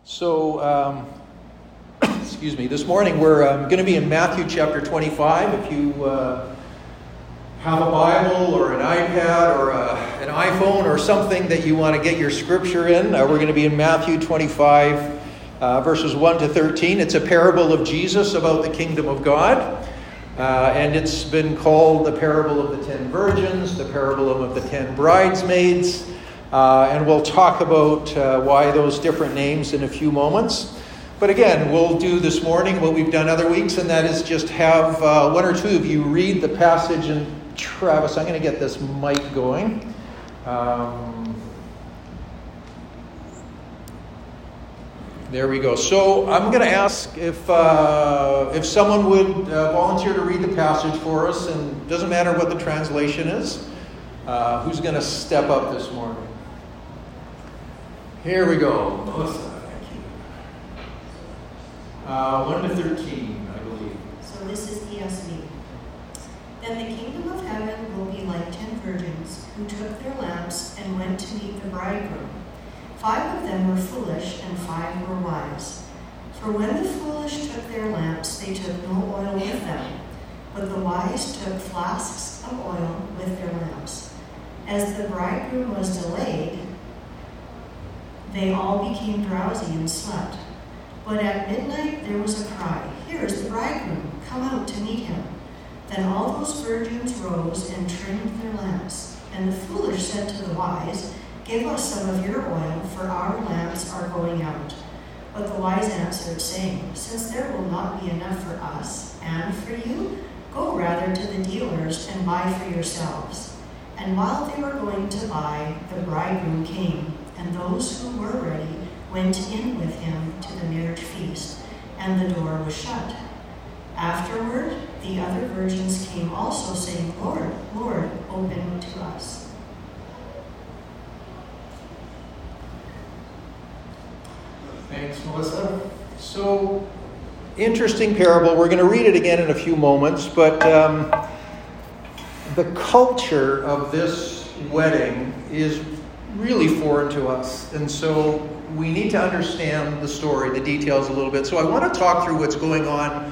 So, excuse me, this morning we're going to be in Matthew chapter 25. If you have a Bible or an iPad or an iPhone or something that you want to get your scripture in, we're going to be in Matthew 25, verses 1 to 13. It's a parable of Jesus about the kingdom of God. And it's been called the parable of the 10 virgins, the parable of the 10 bridesmaids. And we'll talk about why those different names in a few moments. But again, we'll do this morning what we've done other weeks, and that is just have one or two of you read the passage. And Travis, I'm going to get this mic going. There we go. So I'm going to ask if someone would volunteer to read the passage for us, and it doesn't matter what the translation is. Who's going to step up this morning? Here we go. Melissa, thank you. 1 to 13, I believe. So this is ESV. Then the kingdom of heaven will be like 10 virgins who took their lamps and went to meet the bridegroom. 5 of them were foolish and 5 were wise. For when the foolish took their lamps, they took no oil with them, but the wise took flasks of oil with their lamps. As the bridegroom was delayed, they all became drowsy and slept. But at midnight there was a cry, "Here is the bridegroom, come out to meet him." Then all those virgins rose and trimmed their lamps. And the foolish said to the wise, "Give us some of your oil, for our lamps are going out." But the wise answered, saying, "Since there will not be enough for us and for you, go rather to the dealers and buy for yourselves." And while they were going to buy, the bridegroom came, and those who were ready went in with him to the marriage feast, and the door was shut. Afterward, the other virgins came also, saying, "Lord, Lord, open to us." Thanks, Melissa. So, interesting parable. We're going to read it again in a few moments, but the culture of this wedding is really foreign to us. And so we need to understand the story, the details a little bit. So I want to talk through what's going on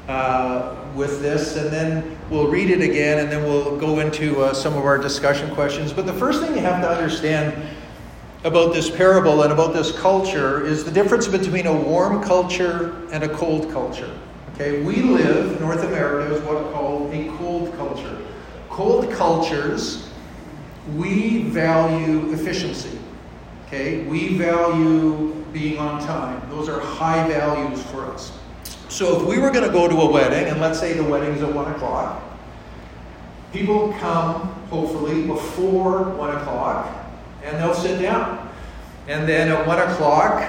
with this, and then we'll read it again, and then we'll go into some of our discussion questions. But the first thing you have to understand about this parable and about this culture is the difference between a warm culture and a cold culture. Okay, we live, North America is what's called a cold culture. Cold cultures, we value efficiency. Okay, we value being on time. Those are high values for us. So if we were going to go to a wedding, and let's say the wedding's at 1 o'clock, people come, hopefully, before 1 o'clock, and they'll sit down. And then at 1 o'clock,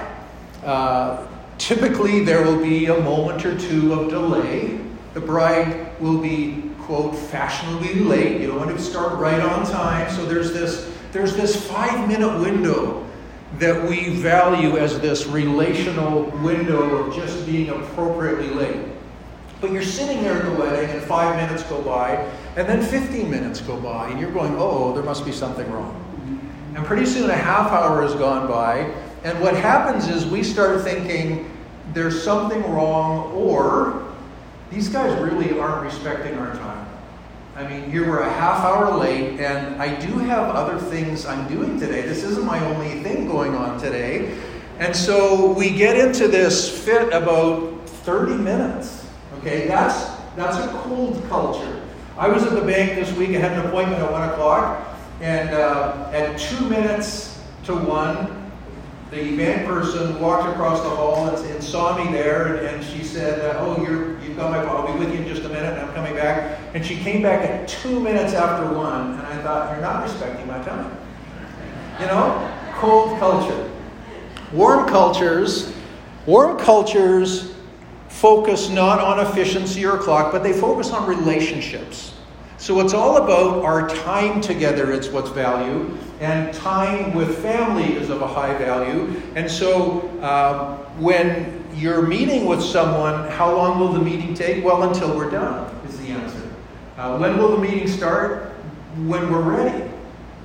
typically there will be a moment or two of delay. The bride will be, quote, fashionably late. You don't want to start right on time. So there's this 5-minute window that we value as this relational window of just being appropriately late. But you're sitting there at the wedding and 5 minutes go by, and then 15 minutes go by, and you're going, oh, there must be something wrong. And pretty soon a half hour has gone by, and what happens is we start thinking there's something wrong, or these guys really aren't respecting our time. I mean, here we're a half hour late, and I do have other things I'm doing today. This isn't my only thing going on today. And so we get into this fit about 30 minutes. Okay, that's a cold culture. I was at the bank this week. I had an appointment at 1 o'clock, and at 2 minutes to 1, the bank person walked across the hall and saw me there, and she said, "Oh, you've got my phone. I'll be with you in just a minute, and I'm coming back." And she came back at 2 minutes after 1, and I thought, you're not respecting my time. You know, cold culture. Warm cultures focus not on efficiency or clock, but they focus on relationships. So it's all about our time together, it's what's valued, and time with family is of a high value. And so when you're meeting with someone, how long will the meeting take? Well, until we're done is the answer. When will the meeting start? When we're ready.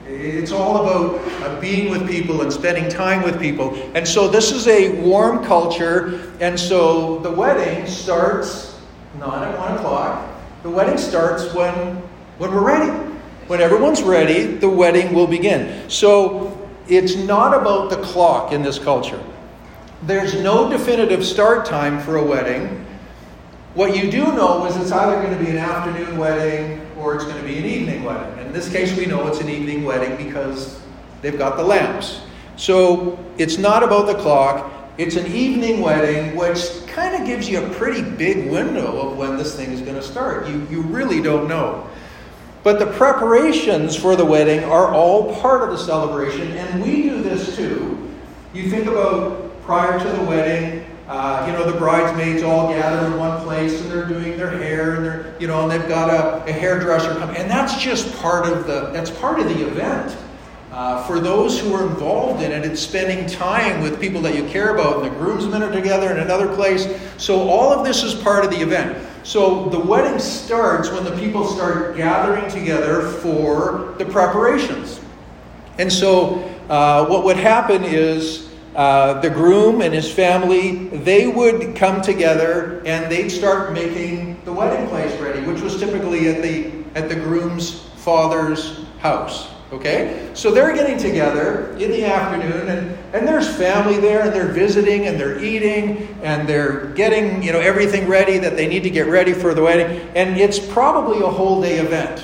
It's all about being with people and spending time with people. And so this is a warm culture. And so the wedding starts not at 1 o'clock. The wedding starts when we're ready. When everyone's ready, the wedding will begin. So it's not about the clock in this culture. There's no definitive start time for a wedding. What you do know is it's either going to be an afternoon wedding or it's going to be an evening wedding. In this case, we know it's an evening wedding because they've got the lamps. So it's not about the clock. It's an evening wedding, which kind of gives you a pretty big window of when this thing is going to start. You really don't know. But the preparations for the wedding are all part of the celebration, and we do this too. You think about prior to the wedding, the bridesmaids all gather in one place and they're doing their hair and and they've got a hairdresser come, and that's just part of the event. For those who are involved in it, it's spending time with people that you care about, and the groomsmen are together in another place. So all of this is part of the event. So the wedding starts when the people start gathering together for the preparations. And so what would happen is the groom and his family, they would come together and they'd start making the wedding place ready, which was typically at the groom's father's house. Okay? So they're getting together in the afternoon, and there's family there, and they're visiting, and they're eating, and they're getting, everything ready that they need to get ready for the wedding. And it's probably a whole day event.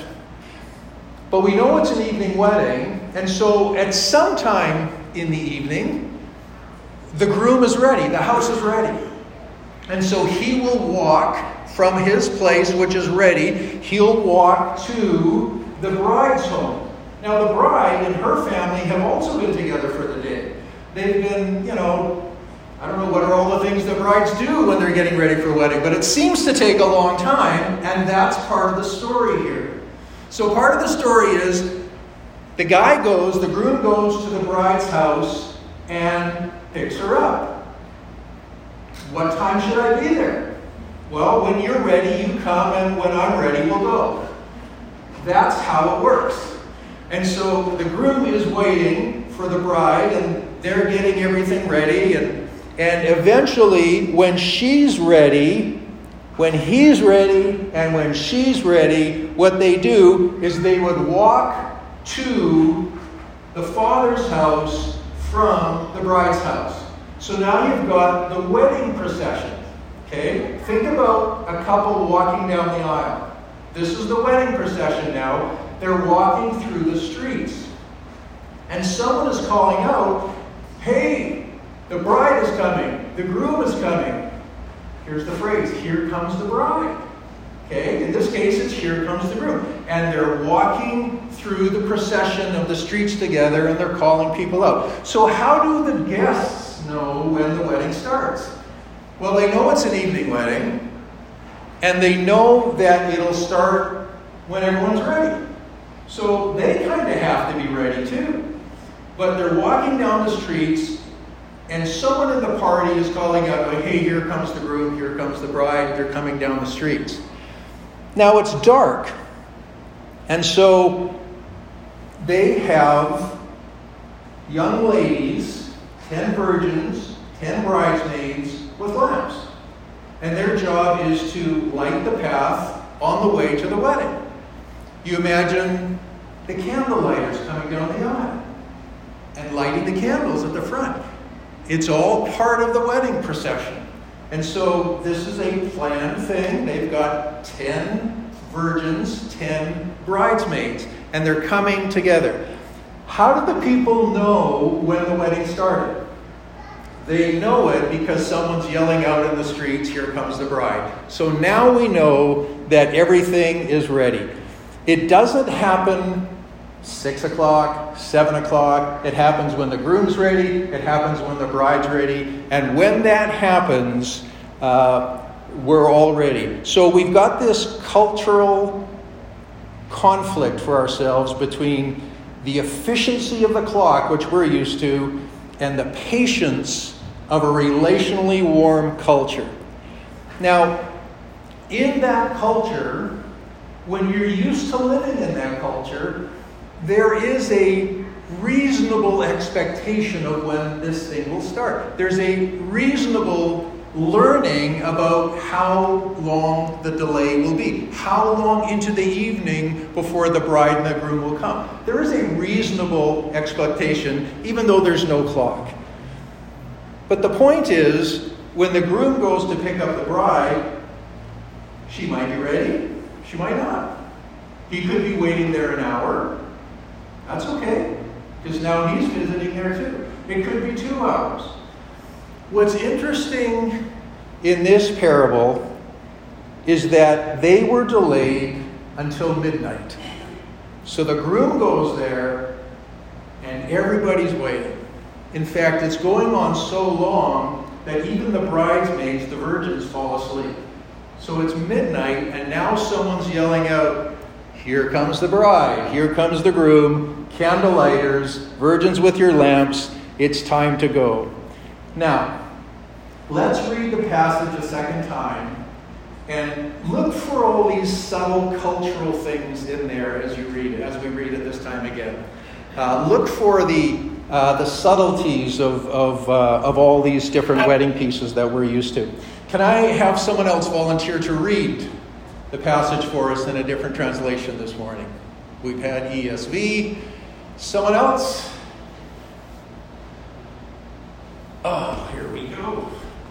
But we know it's an evening wedding, and so at some time in the evening, the groom is ready, the house is ready. And so he will walk from his place, which is ready, he'll walk to the bride's home. Now, the bride and her family have also been together for the day. They've been, I don't know what are all the things that brides do when they're getting ready for a wedding, but it seems to take a long time, and that's part of the story here. So part of the story is the groom goes to the bride's house and picks her up. What time should I be there? Well, when you're ready, you come, and when I'm ready, we'll go. That's how it works. And so the groom is waiting for the bride, and they're getting everything ready. And eventually, when she's ready, when he's ready, and when she's ready, what they do is they would walk to the father's house from the bride's house. So now you've got the wedding procession. Okay? Think about a couple walking down the aisle. This is the wedding procession now. They're walking through the streets. And someone is calling out, "Hey, the bride is coming. The groom is coming." Here's the phrase, "Here comes the bride." Okay? In this case, it's "Here comes the groom." And they're walking through the procession of the streets together, and they're calling people out. So how do the guests know when the wedding starts? Well, they know it's an evening wedding, and they know that it'll start when everyone's ready. So they kind of have to be ready too. But they're walking down the streets, and someone in the party is calling out, "Hey, here comes the groom, here comes the bride." They're coming down the streets. Now it's dark. And so they have young ladies, 10 virgins, 10 bridesmaids with lamps. And their job is to light the path on the way to the wedding. You imagine the candle lighters coming down the aisle and lighting the candles at the front. It's all part of the wedding procession. And so this is a planned thing. They've got 10 virgins, 10 bridesmaids, and they're coming together. How do the people know when the wedding started? They know it because someone's yelling out in the streets, "Here comes the bride." So now we know that everything is ready. It doesn't happen 6 o'clock, 7 o'clock. It happens when the groom's ready. It happens when the bride's ready. And when that happens, we're all ready. So we've got this cultural conflict for ourselves between the efficiency of the clock, which we're used to, and the patience of a relationally warm culture. Now, in that culture, when you're used to living in that culture, there is a reasonable expectation of when this thing will start. There's a reasonable learning about how long the delay will be, how long into the evening before the bride and the groom will come. There is a reasonable expectation, even though there's no clock. But the point is, when the groom goes to pick up the bride, she might be ready, she might not. He could be waiting there an hour. That's okay, because now he's visiting there too. It could be 2 hours. What's interesting in this parable is that they were delayed until midnight. So the groom goes there and everybody's waiting. In fact, it's going on so long that even the bridesmaids, the virgins, fall asleep. So it's midnight and now someone's yelling out, "Here comes the bride, here comes the groom, candlelighters, virgins with your lamps, it's time to go." Now, let's read the passage a second time and look for all these subtle cultural things in there as you read it, as we read it this time again. Look for the subtleties of all these different wedding pieces that we're used to. Can I have someone else volunteer to read the passage for us in a different translation this morning? We've had ESV. Someone else? Oh, here we go.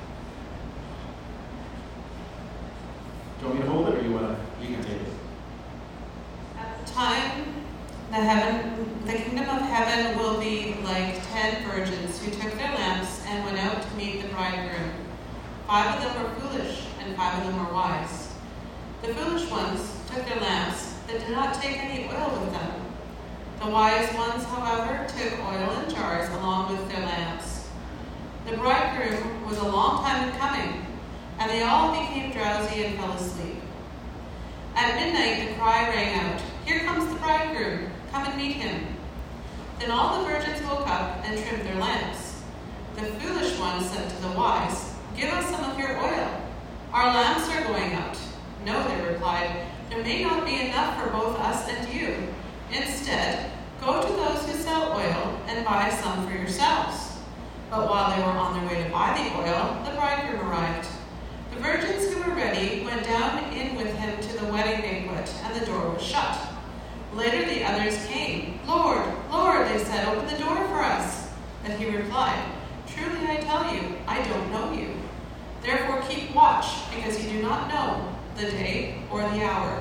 Do you want me to hold it, or you can take it? At the time, the kingdom of heaven will be like 10 virgins who took their lamps and went out to meet the bridegroom. 5 of them were foolish, and 5 of them were wise. The foolish ones took their lamps, but did not take any oil with them. The wise ones, however, took oil in jars along with their lamps. The bridegroom was a long time in coming, and they all became drowsy and fell asleep. At midnight the cry rang out, "Here comes the bridegroom, come and meet him." Then all the virgins woke up and trimmed their lamps. The foolish ones said to the wise, "Give us some of your oil. Our lamps are going out." "No," they replied, "there may not be enough for both us and you. Instead, go to those who sell oil and buy some for yourselves." But while they were on their way to buy the oil, the bridegroom arrived. The virgins who were ready went down in with him to the wedding banquet, and the door was shut. Later the others came. "Lord, Lord," they said, "open the door for us." But he replied, "Truly I tell you, I don't know you. Therefore keep watch, because you do not know the day or the hour."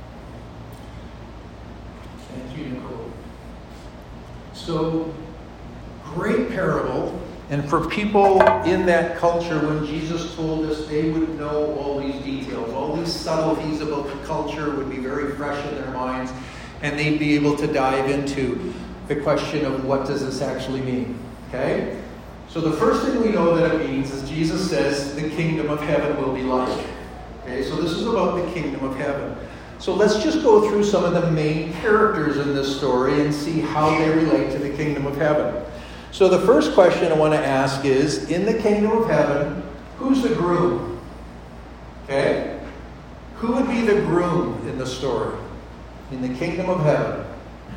Thank you, Nicole. So, great parable. And for people in that culture, when Jesus told us, they would know all these details. All these subtleties about the culture would be very fresh in their minds. And they'd be able to dive into the question of what does this actually mean. Okay? So the first thing we know that it means is Jesus says the kingdom of heaven will be like. Okay? So this is about the kingdom of heaven. So let's just go through some of the main characters in this story and see how they relate to the kingdom of heaven. So the first question I want to ask is, in the kingdom of heaven, who's the groom? Okay? Who would be the groom in the story? In the kingdom of heaven.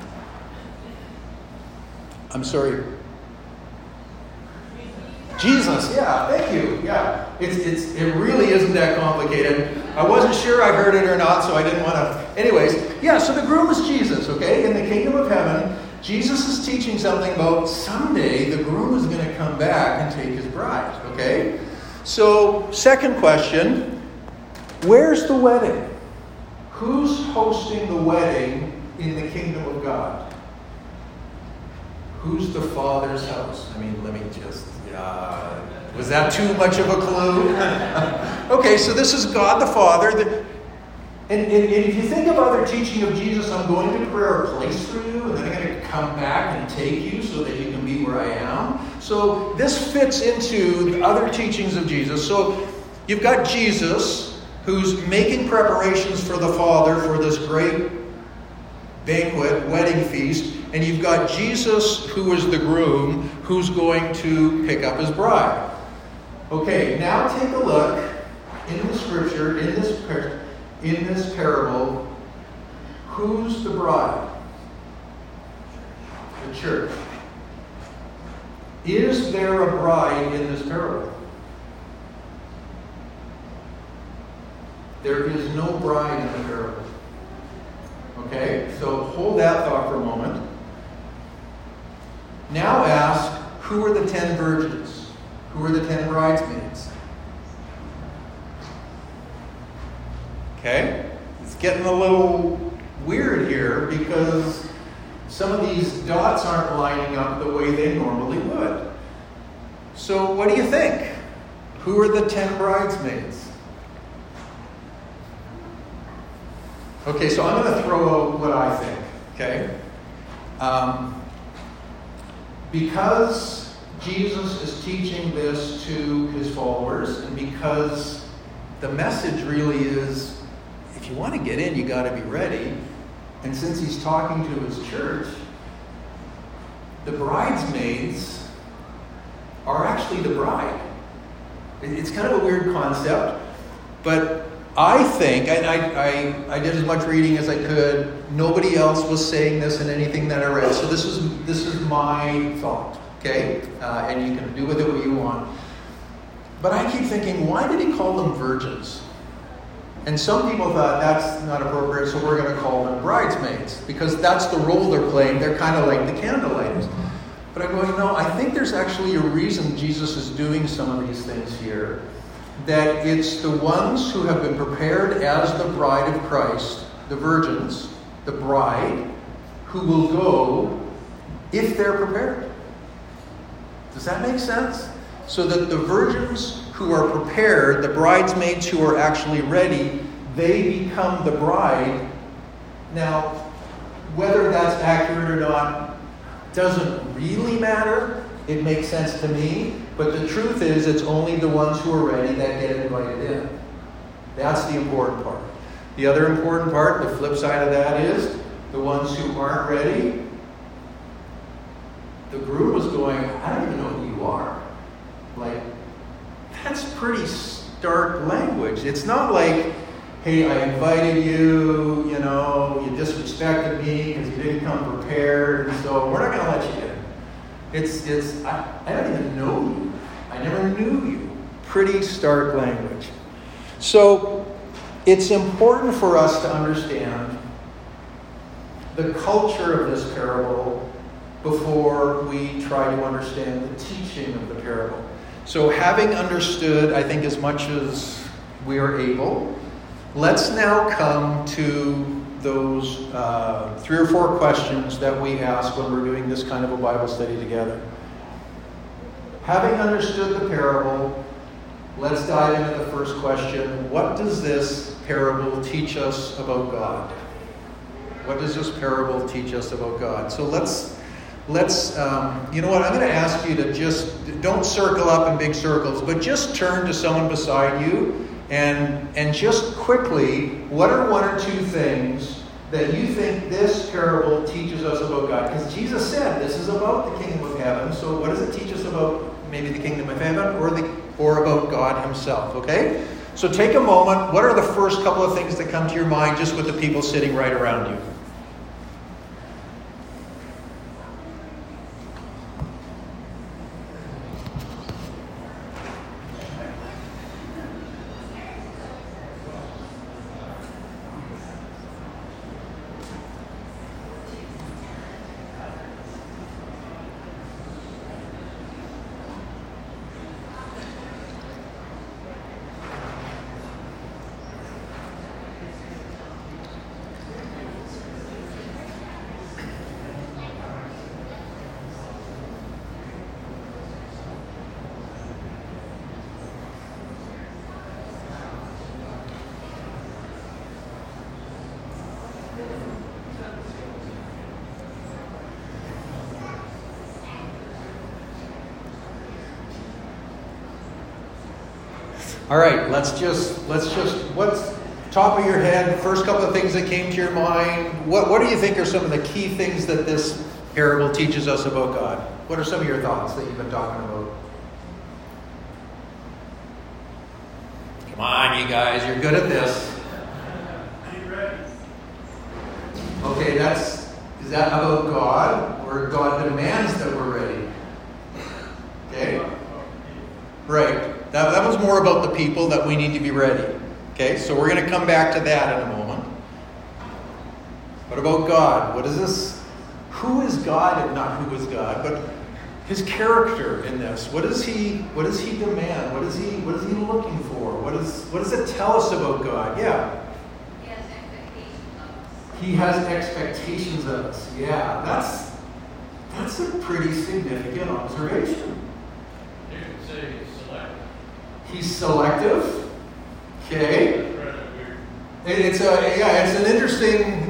I'm sorry. Jesus, yeah, thank you. Yeah, it really isn't that complicated. I wasn't sure I heard it or not, so I didn't want to. Anyways, yeah, so the groom is Jesus, okay? In the kingdom of heaven, Jesus is teaching something about someday the groom is going to come back and take his bride, okay? So, second question, where's the wedding? Who's hosting the wedding in the kingdom of God? Who's the Father's house? I mean, let me just... was that too much of a clue? Okay, so this is God the Father. And if you think of other teaching of Jesus, I'm going to prepare a place for you, and then I'm going to come back and take you so that you can be where I am. So this fits into the other teachings of Jesus. So you've got Jesus, who's making preparations for the Father for this great banquet, wedding feast. And you've got Jesus, who is the groom, who's going to pick up his bride. Okay, now take a look in the scripture, in this parable. Who's the bride? the church. Is there a bride in this parable? There is no bride in the parable. Okay, so hold that thought for a moment. Now ask, who are the 10 virgins? Who are the 10 bridesmaids? Okay, it's getting a little weird here because some of these dots aren't lining up the way they normally would. So what do you think? Who are the 10 bridesmaids? Okay, so I'm going to throw out what I think, okay? Because Jesus is teaching this to his followers, and because the message really is, if you want to get in, you got to be ready. And since he's talking to his church, the bridesmaids are actually the bride. It's kind of a weird concept, but I think, and I did as much reading as I could. Nobody else was saying this in anything that I read. So this is my thought, okay? And you can do with it what you want. But I keep thinking, why did he call them virgins? And some people thought that's not appropriate, so we're going to call them bridesmaids, because that's the role they're playing. They're kind of like the candlelighters. But I'm going, no, I think there's actually a reason Jesus is doing some of these things here. That it's the ones who have been prepared as the bride of Christ, the virgins, the bride, who will go if they're prepared. Does that make sense? So that the virgins who are prepared, the bridesmaids who are actually ready, they become the bride. Now, whether that's accurate or not doesn't really matter. It makes sense to me. But the truth is, it's only the ones who are ready that get invited in. That's the important part. The other important part, the flip side of that is, the ones who aren't ready, the groom was going, I don't even know who you are. Like, that's pretty stark language. It's not like, hey, I invited you, you disrespected me because you didn't come prepared, and so we're not going to let you in. I don't even know you. I never knew you. Pretty stark language. So it's important for us to understand the culture of this parable before we try to understand the teaching of the parable. So having understood, I think, as much as we are able, let's now come to those 3 or 4 questions that we ask when we're doing this kind of a Bible study together. Having understood the parable, let's dive into the first question. What does this parable teach us about God? What does this parable teach us about God? So let's you know what, I'm going to ask you to just, don't circle up in big circles, but just turn to someone beside you and just quickly, what are 1 or 2 things that you think this parable teaches us about God? Because Jesus said this is about the kingdom of heaven, so what does it teach us about maybe the kingdom of heaven or about God himself, okay? So take a moment. What are the first couple of things that come to your mind just with the people sitting right around you? All right, let's just, what's top of your head, first couple of things that came to your mind, what do you think are some of the key things that this parable teaches us about God? What are some of your thoughts that you've been talking about? Come on, you guys, you're good at this. Okay, is that about God? where God demands that we're ready. Okay? Right. That was more about the people, that we need to be ready. Okay? So we're going to come back to that in a moment. What about God? What is this? Who is God? And not who is God, but his character in this. What does he demand? What is he looking for? What does it tell us about God? Yeah. He has expectations of us. Yeah, that's a pretty significant observation. You could say He's selective. Okay. It's an interesting.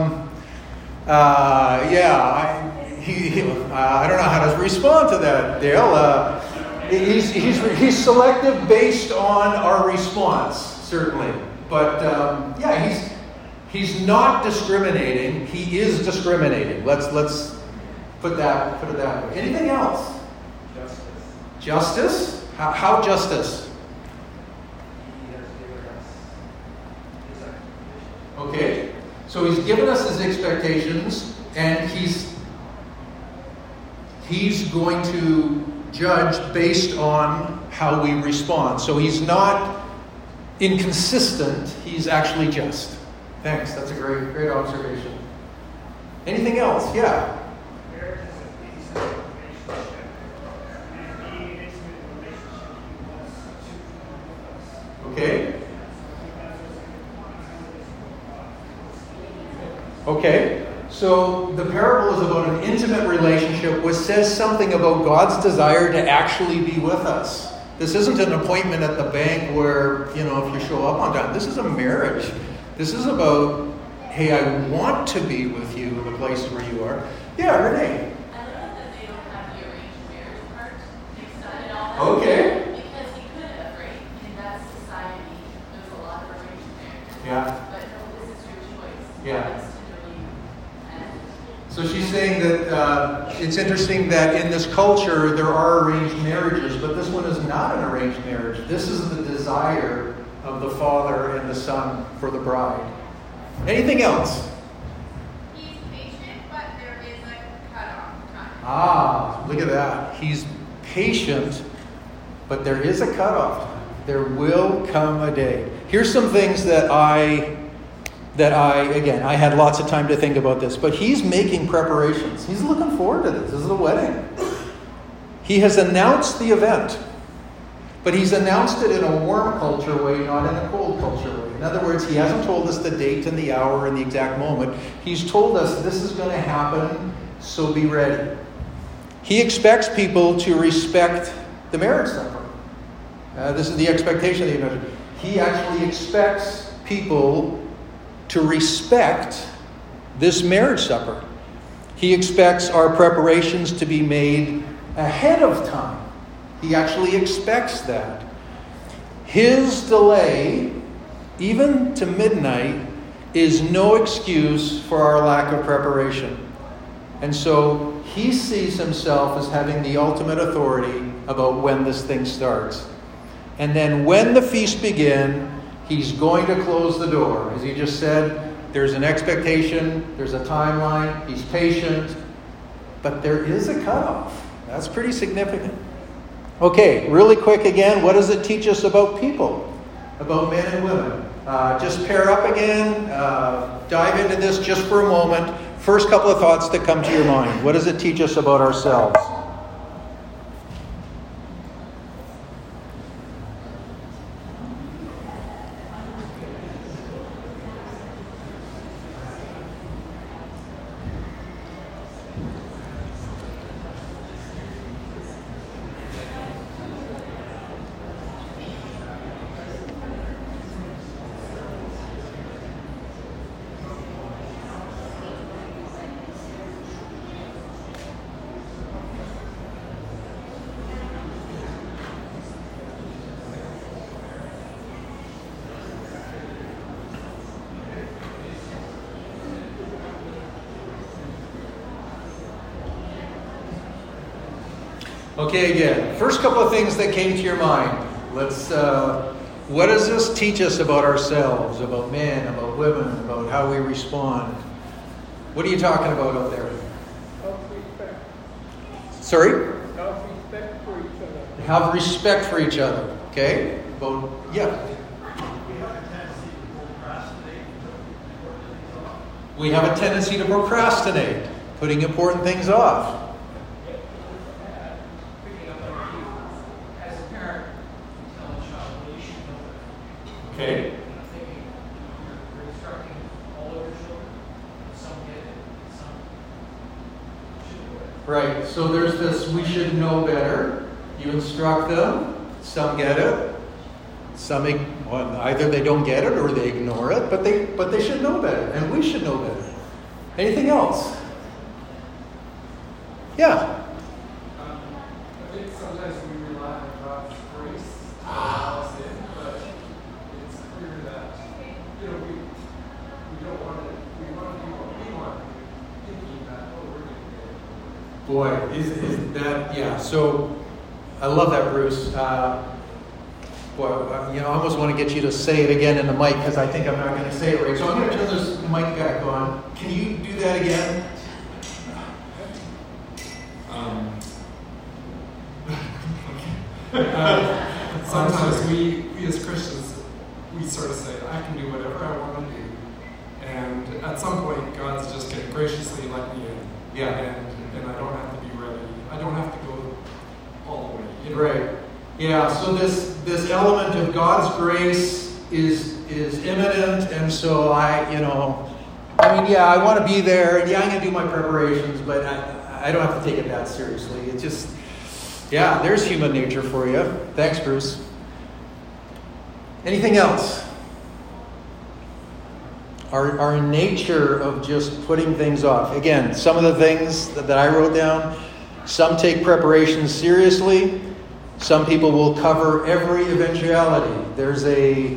I don't know how to respond to that, Dale. He's selective based on our response, certainly, but he's not discriminating. He is discriminating. Let's put it that way. Anything else? Justice? How justice? Okay, so he's given us his expectations, and he's going to judge based on how we respond. So he's not inconsistent, he's actually just. Thanks, that's a great observation. Anything else? Yeah. Marriage is a decent relationship, and being in an intimate relationship, he wants to be with us. Okay. Okay, so the parable is about an intimate relationship, which says something about God's desire to actually be with us. This isn't an appointment at the bank where, if you show up on time. This is a marriage. This is about, hey, I want to be with you in the place where you are. Yeah, Renee. I love that they don't have the arranged marriage part mixed up in all that. Okay. Because he could have, right? In that society, there's a lot of arranged marriage. Yeah. But no, this is your choice. Yeah. So she's saying that it's interesting that in this culture there are arranged marriages, but this one is not an arranged marriage. This is the desire of the father and the son for the bride. Anything else? He's patient, but there is a cutoff time. Ah, look at that. He's patient, but there is a cutoff time. There will come a day. Here's some things that I had lots of time to think about this, but he's making preparations. He's looking forward to this. This is a wedding. He has announced the event, but he's announced it in a warm culture way, not in a cold culture way. In other words, he hasn't told us the date and the hour and the exact moment. He's told us this is going to happen, so be ready. He expects people to respect the marriage supper. This is the expectation that he mentioned. He actually expects people to respect this marriage supper. He expects our preparations to be made ahead of time. He actually expects that. His delay, even to midnight, is no excuse for our lack of preparation. And so he sees himself as having the ultimate authority about when this thing starts. And then when the feast begins, he's going to close the door. As he just said, there's an expectation, there's a timeline, he's patient, but there is a cutoff. That's pretty significant. Okay, really quick again, what does it teach us about people? About men and women? Just pair up again, dive into this just for a moment. First couple of thoughts that come to your mind. What does it teach us about ourselves? Okay, again, first couple of things that came to your mind. What does this teach us about ourselves, about men, about women, about how we respond? What are you talking about up there? How free Sorry? Have respect for each other. Have respect for each other. Okay? Well, yeah. We have a tendency to procrastinate, putting important things off. Picking up on you, as a parent, tell a child, well, you should know that. Okay? And I'm thinking, you're instructing all of your children. Some get it, some shouldn't get it. Right. So there's this, we should know better. You instruct them. Some get it. Some, either they don't get it or they ignore it, but they should know better, and we should know better. Anything else? Yeah. I think sometimes we rely on God's grace to allow us in, but it's clear that we don't want to. We want to do what we want, thinking that we're going to get it. Boy, is that, yeah. So I love that, Bruce. I almost want to get you to say it again in the mic because I think I'm not going to say it right. So I'm going to turn this mic back on. Can you do that again? Sometimes we as Christians, we sort of say, I can do whatever I want to do. And at some point, God's just going to graciously let me in. Yeah. And I don't have to be ready. I don't have to go all the way. Right. Yeah, so this element of God's grace is imminent, and so I want to be there, and yeah, I'm going to do my preparations, but I don't have to take it that seriously. It's just, yeah, there's human nature for you. Thanks, Bruce. Anything else? Our nature of just putting things off. Again, some of the things that I wrote down, some take preparation seriously. Some people will cover every eventuality. There's a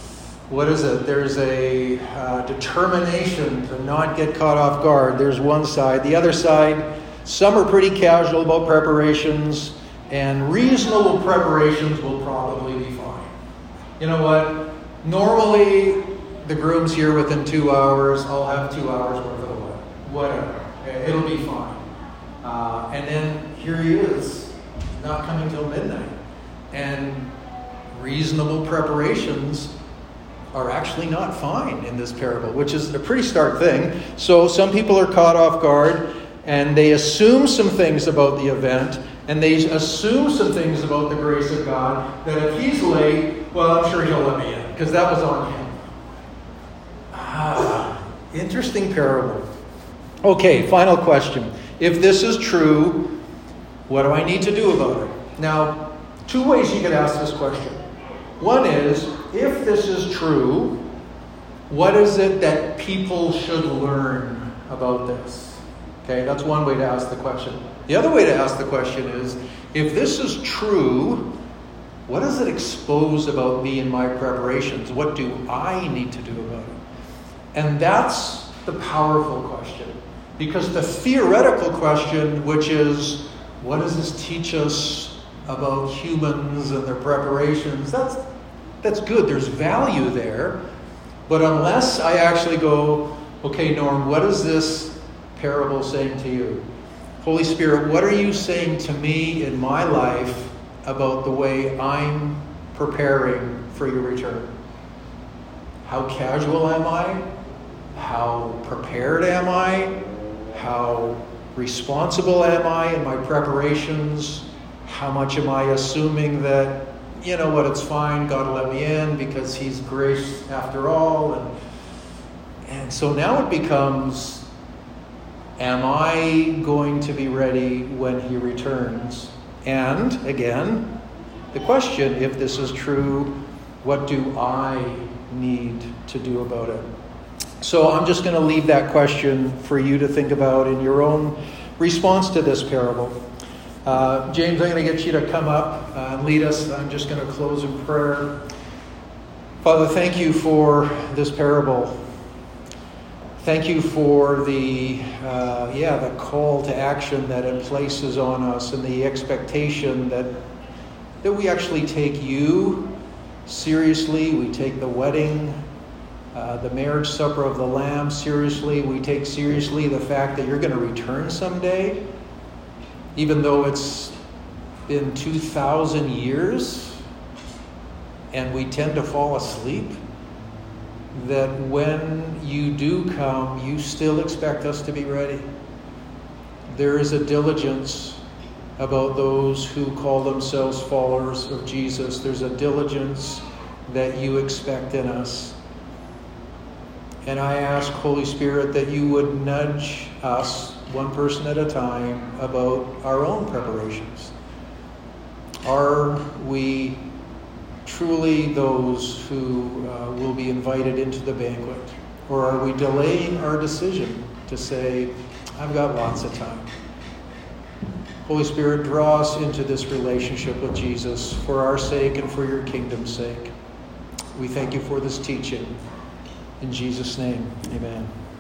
determination to not get caught off guard. There's one side. The other side, some are pretty casual about preparations, and reasonable preparations will probably be fine. You know what? Normally, the groom's here within 2 hours. I'll have 2 hours worth of whatever. It'll be fine. And then here he is. Not coming till midnight. And reasonable preparations are actually not fine in this parable, which is a pretty stark thing. So some people are caught off guard, and they assume some things about the event, and they assume some things about the grace of God, that if he's late, well, I'm sure he'll let me in, because that was on him. Interesting parable. Okay, final question. If this is true, what do I need to do about it? Now, two ways you could ask this question. One is, if this is true, what is it that people should learn about this? Okay, that's one way to ask the question. The other way to ask the question is, if this is true, what does it expose about me and my preparations? What do I need to do about it? And that's the powerful question. Because the theoretical question, which is, what does this teach us about humans and their preparations? That's good. There's value there. But unless I actually go, okay, Norm, what is this parable saying to you? Holy Spirit, what are you saying to me in my life about the way I'm preparing for your return? How casual am I? How prepared am I? How responsible am I in my preparations? How much am I assuming that, you know what, it's fine, God will let me in because he's grace after all? And so now it becomes, am I going to be ready when he returns? And again, the question, if this is true, what do I need to do about it? So I'm just going to leave that question for you to think about in your own response to this parable. James, I'm going to get you to come up and lead us. I'm just going to close in prayer. Father, thank you for this parable. Thank you for the call to action that it places on us, and the expectation that we actually take you seriously. We take the wedding, the marriage supper of the Lamb seriously. We take seriously the fact that you're going to return someday. even though it's been 2,000 years and we tend to fall asleep, that when you do come, you still expect us to be ready. There is a diligence about those who call themselves followers of Jesus. There's a diligence that you expect in us. And I ask, Holy Spirit, that you would nudge us, one person at a time, about our own preparations. Are we truly those who will be invited into the banquet? Or are we delaying our decision to say, I've got lots of time? Holy Spirit, draw us into this relationship with Jesus for our sake and for your kingdom's sake. We thank you for this teaching. In Jesus' name, amen.